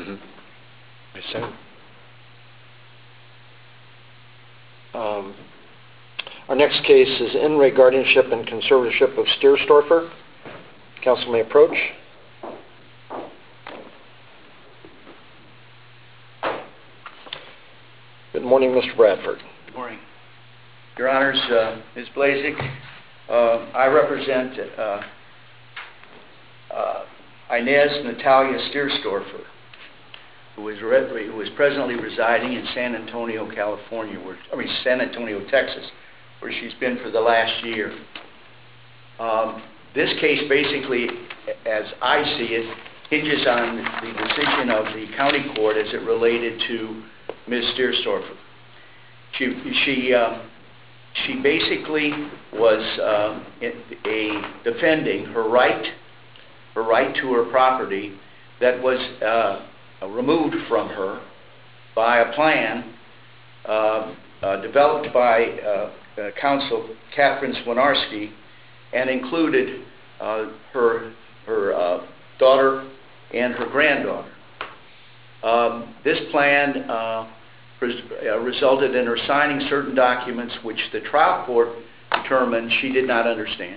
Mm-hmm. I assume. Our next case is in re guardianship and conservatorship of Stierstorfer. Council may approach. Good morning, Mr. Bradford. Good morning. Your Honors, Ms. Blazek, I represent Inez Natalia Stierstorfer, who is presently residing in San Antonio, California, San Antonio, Texas, where she's been for the last year. This case basically, as I see it, hinges on the decision of the county court as it related to Ms. Stierstorfer. She basically was defending her right to her property that was removed from her by a plan developed by counsel Catherine Swinarski, and included her daughter and her granddaughter. This plan resulted in her signing certain documents which the trial court determined she did not understand.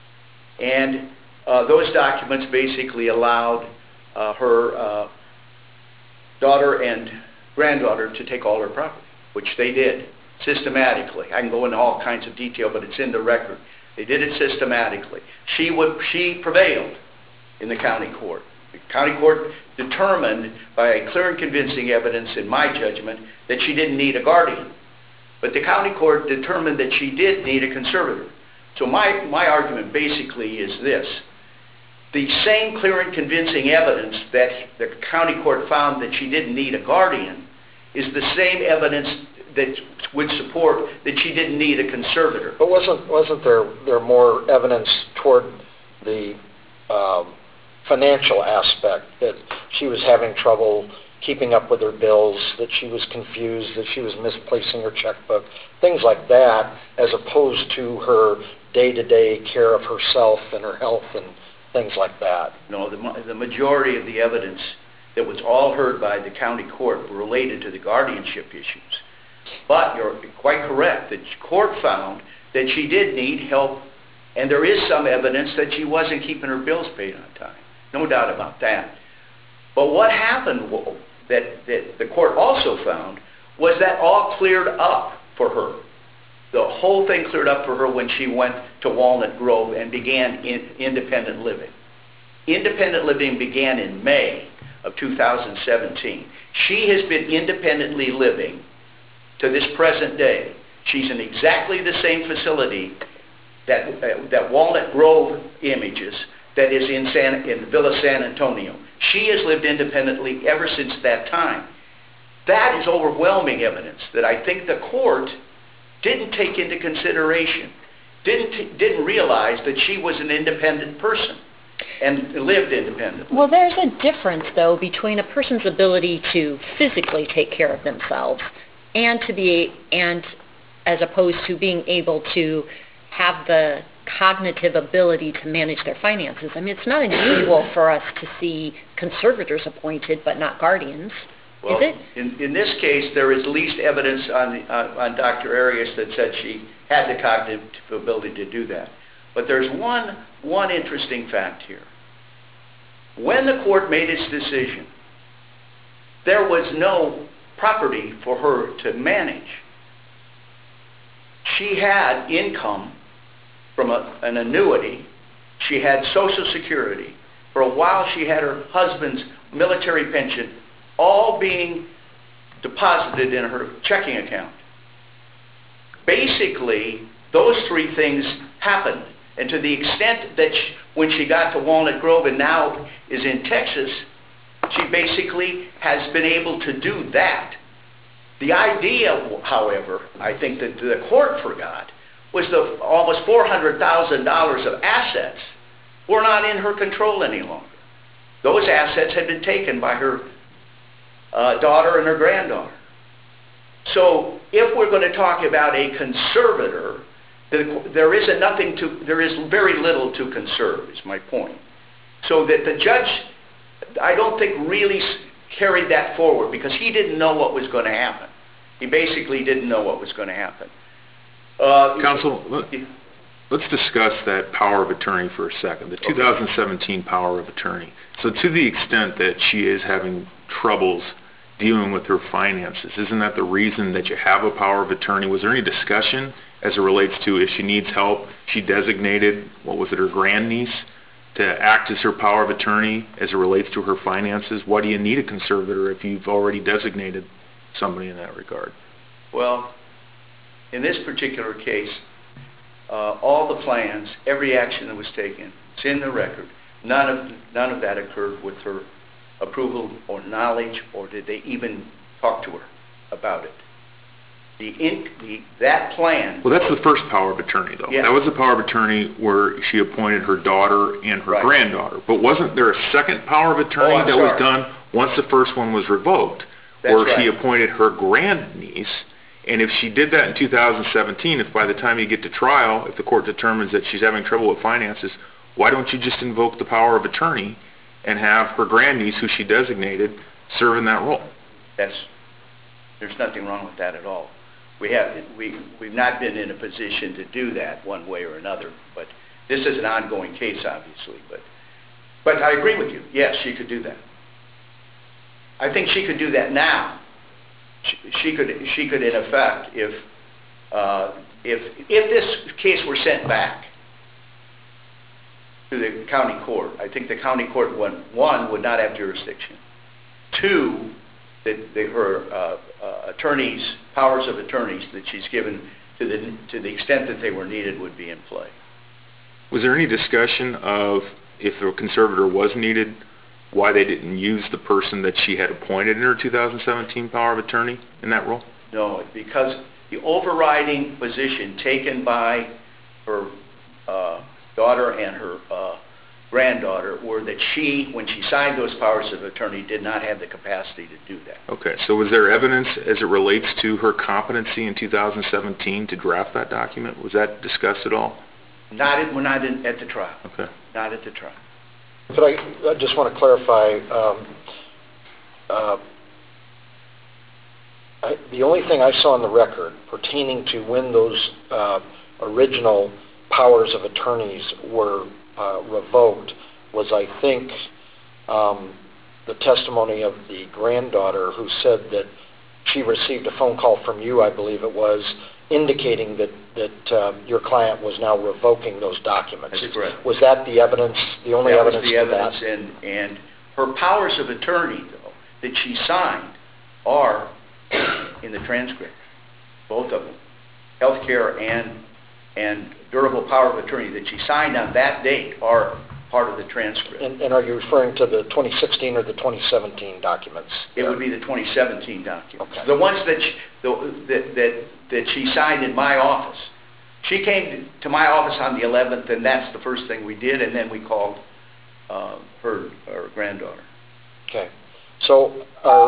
And those documents basically allowed her daughter and granddaughter to take all her property, which they did systematically. I can go into all kinds of detail, but it's in the record. They did it systematically. She prevailed in the county court. The county court determined by clear and convincing evidence, in my judgment, that she didn't need a guardian. But the county court determined that she did need a conservator. So my argument basically is this. The same clear and convincing evidence that the county court found that she didn't need a guardian is the same evidence that would support that she didn't need a conservator. But wasn't there more evidence toward the financial aspect, that she was having trouble keeping up with her bills, that she was confused, that she was misplacing her checkbook, things like that, as opposed to her day-to-day care of herself and her health and things like that? No, the majority of the evidence that was all heard by the county court were related to the guardianship issues. But you're quite correct. The court found that she did need help, and there is some evidence that she wasn't keeping her bills paid on time. No doubt about that. But what happened that the court also found was that all cleared up for her. The whole thing cleared up for her when she went to Walnut Grove and began independent living. Independent living began in May of 2017. She has been independently living to this present day. She's in exactly the same facility that Walnut Grove images, that is in Villa San Antonio. She has lived independently ever since that time. That is overwhelming evidence that I think the court didn't take into consideration, didn't realize that she was an independent person and lived independently. Well, there's a difference, though, between a person's ability to physically take care of themselves and as opposed to being able to have the cognitive ability to manage their finances. I mean, it's not unusual for us to see conservators appointed but not guardians, well, is it? In this case, there is least evidence on Dr. Arias that said she had the cognitive ability to do that. But there's one interesting fact here. When the court made its decision, there was no property for her to manage. She had income from an annuity. She had Social Security. For a while, she had her husband's military pension, all being deposited in her checking account. Basically, those three things happened. And to the extent that when she got to Walnut Grove and now is in Texas, she basically has been able to do that. The idea, however, I think that the court forgot, was the almost $400,000 of assets were not in her control any longer. Those assets had been taken by her daughter and her granddaughter. So if we're going to talk about a conservator, there is very little to conserve, is my point. So that the judge, I don't think, really carried that forward because he didn't know what was going to happen. He basically didn't know what was going to happen. Counsel, let's discuss that power of attorney for a second, the 2017 power of attorney. So to the extent that she is having troubles dealing with her finances, isn't that the reason that you have a power of attorney? Was there any discussion as it relates to if she needs help, she designated, her grandniece to act as her power of attorney as it relates to her finances? Why do you need a conservator if you've already designated somebody in that regard? Well, in this particular case, all the plans, every action that was taken, it's in the record. None of that occurred with her approval or knowledge, or did they even talk to her about it. That plan... Well, that's the first power of attorney, though. Yes. That was the power of attorney where she appointed her daughter and her granddaughter. But wasn't there a second power of attorney that was done once the first one was revoked, where she appointed her grandniece? And if she did that in 2017, if by the time you get to trial, if the court determines that she's having trouble with finances, why don't you just invoke the power of attorney and have her grandniece, who she designated, serve in that role? There's nothing wrong with that at all. We've not been in a position to do that one way or another, but this is an ongoing case, obviously. But I agree with you. Yes, she could do that. I think she could do that now. She could, in effect, if this case were sent back to the county court, I think the county court, one, would not have jurisdiction. Two, that her attorneys, powers of attorneys that she's given to the extent that they were needed would be in play. Was there any discussion of, if a conservator was needed, why they didn't use the person that she had appointed in her 2017 power of attorney in that role? No, because the overriding position taken by her daughter and her granddaughter were that she, when she signed those powers of attorney, did not have the capacity to do that. Okay, so was there evidence as it relates to her competency in 2017 to draft that document? Was that discussed at all? We're not at the trial. Okay. Not at the trial. But I just want to clarify, the only thing I saw in the record pertaining to when those original powers of attorneys were revoked was, I think, the testimony of the granddaughter who said that she received a phone call from you, I believe it was, indicating that your client was now revoking those documents. That's correct. Was that the evidence, the only evidence to that? That was the evidence, and her powers of attorney, though, that she signed are in the transcript, both of them. Healthcare and durable power of attorney that she signed on that date are part of the transcript. And are you referring to the 2016 or the 2017 documents? It would be the 2017 documents. Okay. The ones that she signed in my office. She came to my office on the 11th, and that's the first thing we did, and then we called her granddaughter. Okay. So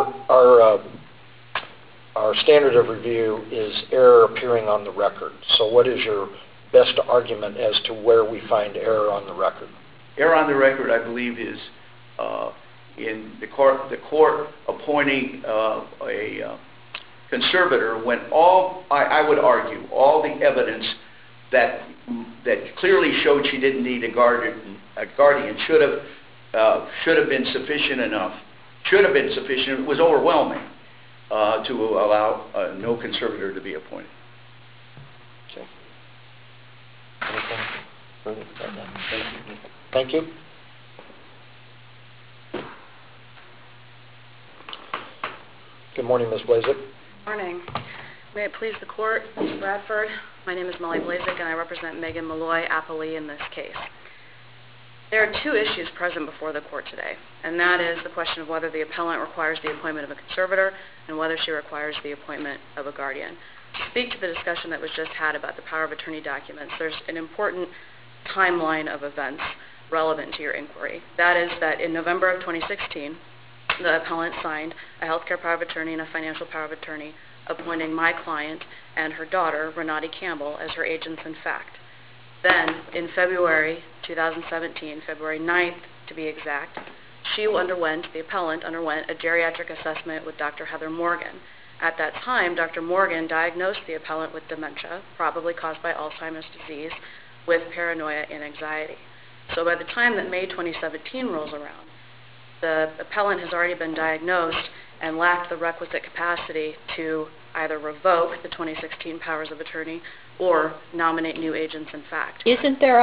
our standard of review is error appearing on the record. So what is your best argument as to where we find error on the record? Error on the record, I believe, is in the court appointing a conservator when I would argue, all the evidence that clearly showed she didn't need a guardian should have been sufficient enough. Should have been sufficient. It was overwhelming to allow no conservator to be appointed. Okay. Anything further? Thank you. Good morning, Ms. Blazek. Morning. May it please the court, Mr. Bradford, my name is Molly Blazek and I represent Megan Malloy Appellee in this case. There are two issues present before the court today, and that is the question of whether the appellant requires the appointment of a conservator and whether she requires the appointment of a guardian. To speak to the discussion that was just had about the power of attorney documents, there's an important timeline of events relevant to your inquiry. That is that in November of 2016, the appellant signed a healthcare power of attorney and a financial power of attorney appointing my client and her daughter, Renati Campbell, as her agents in fact. Then, in February 2017, February 9th to be exact, the appellant underwent a geriatric assessment with Dr. Heather Morgan. At that time, Dr. Morgan diagnosed the appellant with dementia, probably caused by Alzheimer's disease, with paranoia and anxiety. So by the time that May 2017 rolls around, the appellant has already been diagnosed and lacked the requisite capacity to either revoke the 2016 powers of attorney or nominate new agents in fact. Isn't there a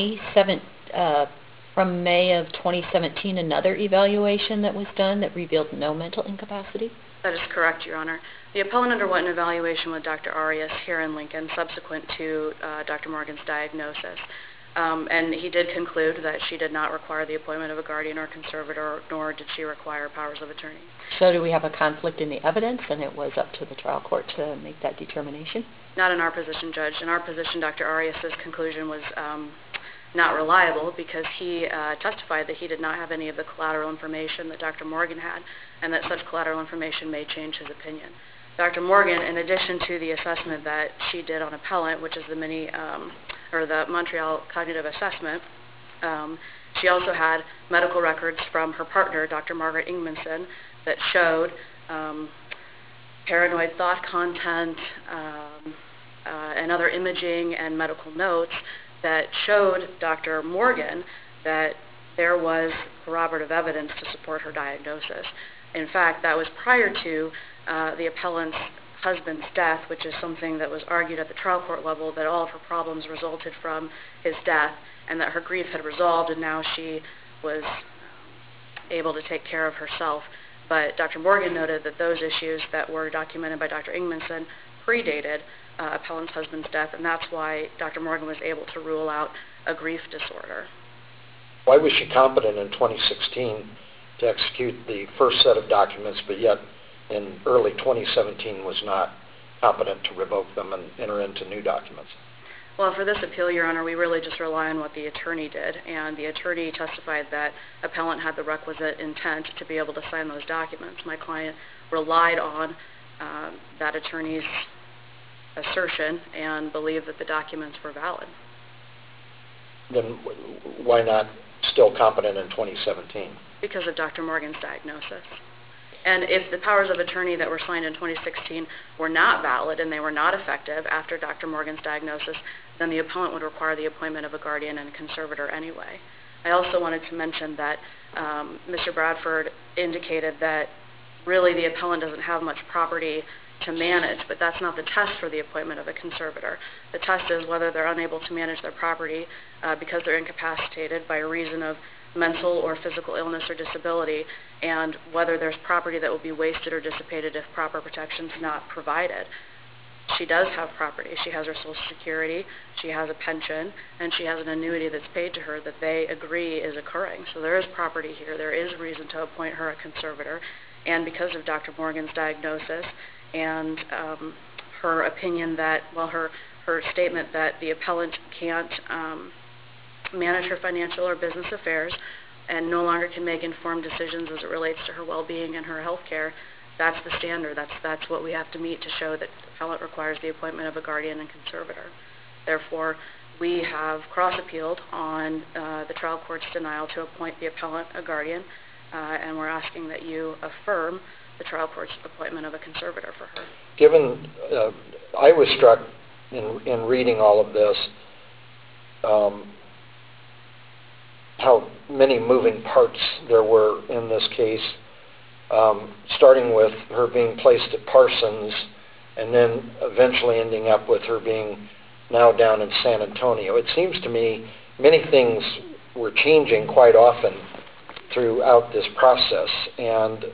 from May of 2017 another evaluation that was done that revealed no mental incapacity? That is correct, Your Honor. The appellant underwent an evaluation with Dr. Arias here in Lincoln subsequent to Dr. Morgan's diagnosis. And he did conclude that she did not require the appointment of a guardian or conservator, nor did she require powers of attorney. So do we have a conflict in the evidence, and it was up to the trial court to make that determination? Not in our position, Judge. In our position, Dr. Arias' conclusion was not reliable because he testified that he did not have any of the collateral information that Dr. Morgan had, and that such collateral information may change his opinion. Dr. Morgan, in addition to the assessment that she did on appellant, which is the Montreal Cognitive Assessment, she also had medical records from her partner, Dr. Margaret Ingmanson, that showed paranoid thought content and other imaging and medical notes that showed Dr. Morgan that there was corroborative evidence to support her diagnosis. In fact, that was prior to the appellant's husband's death, which is something that was argued at the trial court level, that all of her problems resulted from his death and that her grief had resolved and now she was able to take care of herself. But Dr. Morgan noted that those issues that were documented by Dr. Ingmanson predated appellant's husband's death, and that's why Dr. Morgan was able to rule out a grief disorder. Why was she competent in 2016 to execute the first set of documents, but yet in early 2017 was not competent to revoke them and enter into new documents? Well, for this appeal, Your Honor, we really just rely on what the attorney did, and the attorney testified that appellant had the requisite intent to be able to sign those documents. My client relied on that attorney's assertion and believed that the documents were valid. Then why not still competent in 2017? Because of Dr. Morgan's diagnosis. And if the powers of attorney that were signed in 2016 were not valid and they were not effective after Dr. Morgan's diagnosis, then the appellant would require the appointment of a guardian and conservator anyway. I also wanted to mention that Mr. Bradford indicated that really the appellant doesn't have much property to manage, but that's not the test for the appointment of a conservator. The test is whether they're unable to manage their property because they're incapacitated by reason of mental or physical illness or disability, and whether there's property that will be wasted or dissipated if proper protection is not provided. She does have property. She has her Social Security, she has a pension, and she has an annuity that's paid to her that they agree is occurring. So there is property here. There is reason to appoint her a conservator, and because of Dr. Morgan's diagnosis and her opinion that, well, her statement that the appellant can't manage her financial or business affairs and no longer can make informed decisions as it relates to her well-being and her health care, that's the standard. That's what we have to meet to show that the appellant requires the appointment of a guardian and conservator. Therefore, we have cross-appealed on the trial court's denial to appoint the appellant a guardian, and we're asking that you affirm the trial court's appointment of a conservator for her. Given, I was struck in reading all of this, how many moving parts there were in this case, starting with her being placed at Parsons and then eventually ending up with her being now down in San Antonio. It seems to me many things were changing quite often throughout this process, and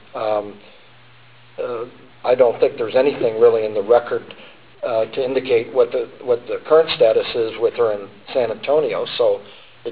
I don't think there's anything really in the record to indicate what the current status is with her in San Antonio. So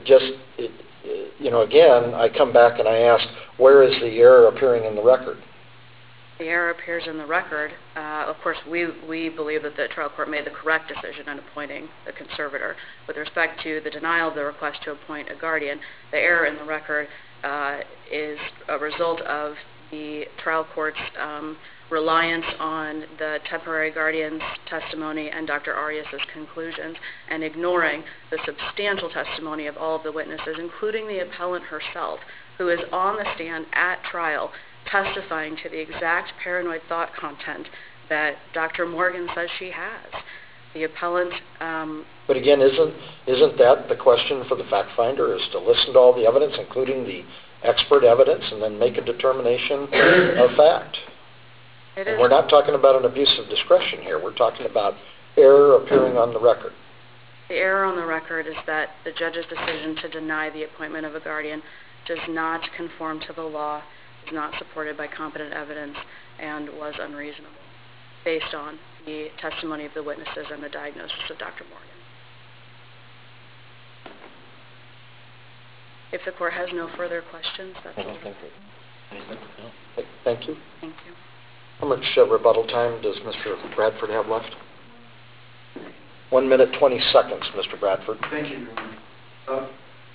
again, I come back and I ask, where is the error appearing in the record? The error appears in the record. Of course, we believe that the trial court made the correct decision in appointing the conservator. With respect to the denial of the request to appoint a guardian, the error in the record is a result of the trial court's reliance on the temporary guardian's testimony and Dr. Arias' conclusions, and ignoring the substantial testimony of all of the witnesses, including the appellant herself, who is on the stand at trial testifying to the exact paranoid thought content that Dr. Morgan says she has. The appellant... But again, isn't that the question for the fact finder, is to listen to all the evidence, including the expert evidence, and then make a determination of fact? And we're not talking about an abuse of discretion here. We're talking about error appearing on the record. The error on the record is that the judge's decision to deny the appointment of a guardian does not conform to the law, is not supported by competent evidence, and was unreasonable, based on the testimony of the witnesses and the diagnosis of Dr. Morgan. If the court has no further questions, that's all. I don't think so. Thank you. Thank you. How much rebuttal time does Mr. Bradford have left? 1 minute, 20 seconds, Mr. Bradford. Thank you, Your Honor.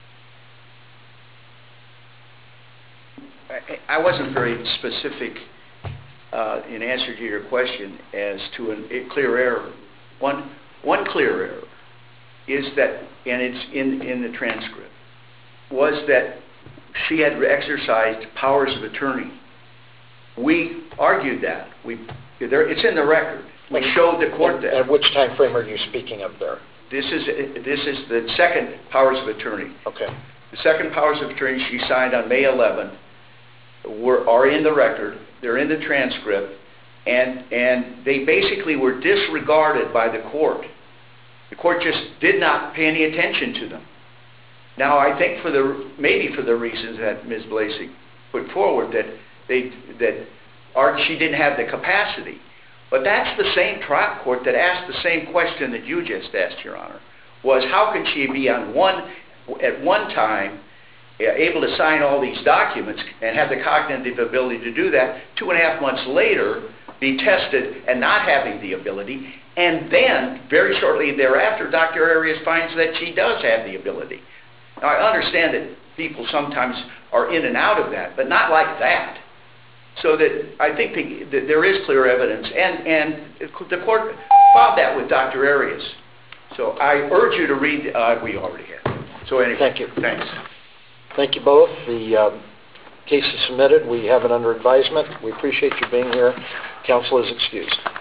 I wasn't very specific in answer to your question as to a clear error. One clear error is that, and it's in the transcript, was that she had exercised powers of attorney. We argued that. It's in the record. We showed the court that. And which time frame are you speaking of there? This is the second powers of attorney. Okay. The second powers of attorney she signed on May 11th are in the record. They're in the transcript, and they basically were disregarded by the court. The court just did not pay any attention to them. Now, I think maybe for the reasons that Ms. Blasey put forward, that she didn't have the capacity. But that's the same trial court that asked the same question that you just asked, Your Honor, was how can she be at one time able to sign all these documents and have the cognitive ability to do that, 2.5 months later be tested and not having the ability, and then very shortly thereafter Dr. Arias finds that she does have the ability. Now, I understand that people sometimes are in and out of that, but not like that. So that I think that there is clear evidence, and the court found that with Dr. Arias. So I urge you to read. We already have. So anyway, thank you. Thanks. Thank you both. The case is submitted. We have it under advisement. We appreciate you being here. Counsel is excused.